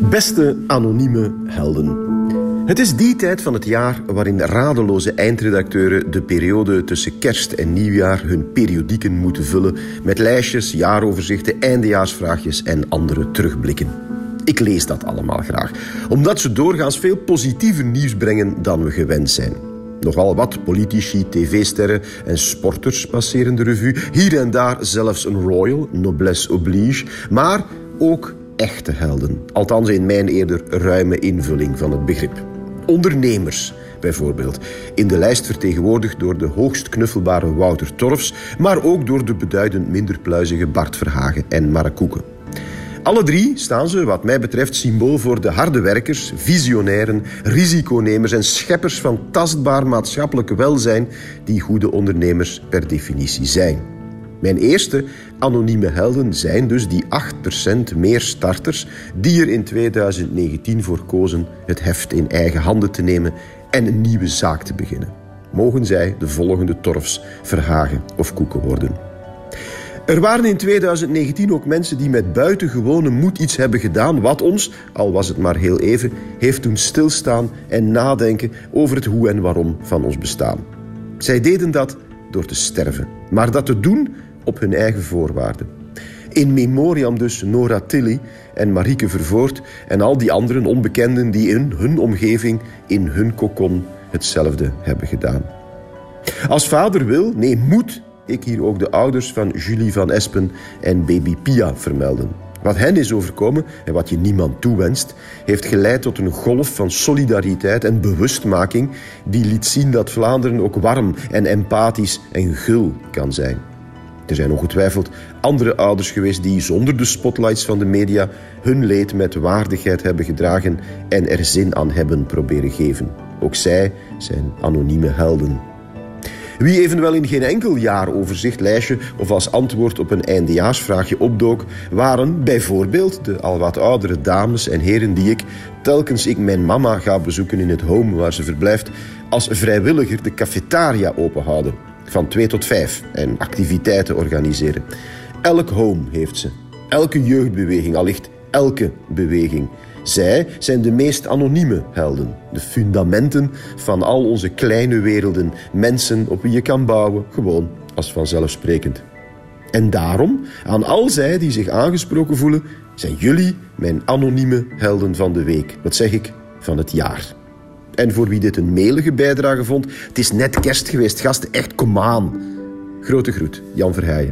Beste anonieme helden. Het is die tijd van het jaar waarin radeloze eindredacteuren de periode tussen kerst en nieuwjaar hun periodieken moeten vullen met lijstjes, jaaroverzichten, eindejaarsvraagjes en andere terugblikken. Ik lees dat allemaal graag, omdat ze doorgaans veel positiever nieuws brengen dan we gewend zijn. Nogal wat politici, tv-sterren en sporters passeren de revue. Hier en daar zelfs een royal, noblesse oblige, maar ook echte helden. Althans in mijn eerder ruime invulling van het begrip. Ondernemers, bijvoorbeeld. In de lijst vertegenwoordigd door de hoogst knuffelbare Wouter Torfs, maar ook door de beduidend minder pluizige Bart Verhagen en Mark Koeken. Alle drie staan ze, wat mij betreft, symbool voor de harde werkers, visionairen, risiconemers en scheppers van tastbaar maatschappelijk welzijn die goede ondernemers per definitie zijn. Mijn eerste anonieme helden zijn dus die 8% meer starters die er in 2019 voor kozen het heft in eigen handen te nemen en een nieuwe zaak te beginnen. Mogen zij de volgende Torfs, Verhagen of Koeken worden. Er waren in 2019 ook mensen die met buitengewone moed iets hebben gedaan wat ons, al was het maar heel even, heeft doen stilstaan en nadenken over het hoe en waarom van ons bestaan. Zij deden dat door te sterven, maar dat te doen op hun eigen voorwaarden. In memoriam dus Nora Tilly en Marieke Vervoort en al die anderen onbekenden die in hun omgeving, in hun kokon, hetzelfde hebben gedaan. Als vader wil, nee moet, ik hier ook de ouders van Julie van Espen en baby Pia vermelden. Wat hen is overkomen en wat je niemand toewenst, heeft geleid tot een golf van solidariteit en bewustmaking die liet zien dat Vlaanderen ook warm en empathisch en gul kan zijn. Er zijn ongetwijfeld andere ouders geweest die zonder de spotlights van de media hun leed met waardigheid hebben gedragen en er zin aan hebben proberen geven. Ook zij zijn anonieme helden. Wie evenwel in geen enkel jaaroverzichtlijstje of als antwoord op een eindejaarsvraagje opdook, waren bijvoorbeeld de al wat oudere dames en heren die ik, telkens ik mijn mama ga bezoeken in het home waar ze verblijft, als vrijwilliger de cafetaria openhouden. Van 2 tot 5 en activiteiten organiseren. Elk home heeft ze. Elke jeugdbeweging, allicht elke beweging. Zij zijn de meest anonieme helden. De fundamenten van al onze kleine werelden. Mensen op wie je kan bouwen, gewoon als vanzelfsprekend. En daarom, aan al zij die zich aangesproken voelen, zijn jullie mijn anonieme helden van de week. Wat zeg ik? Van het jaar. En voor wie dit een melige bijdrage vond, het is net kerst geweest, gasten, echt, kom aan. Grote groet, Jan Verheijen.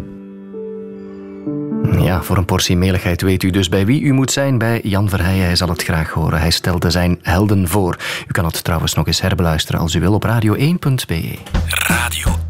Ja, voor een portie meligheid weet u dus bij wie u moet zijn. Bij Jan Verheijen, hij zal het graag horen. Hij stelde zijn helden voor. U kan het trouwens nog eens herbeluisteren als u wil op radio1.be. Radio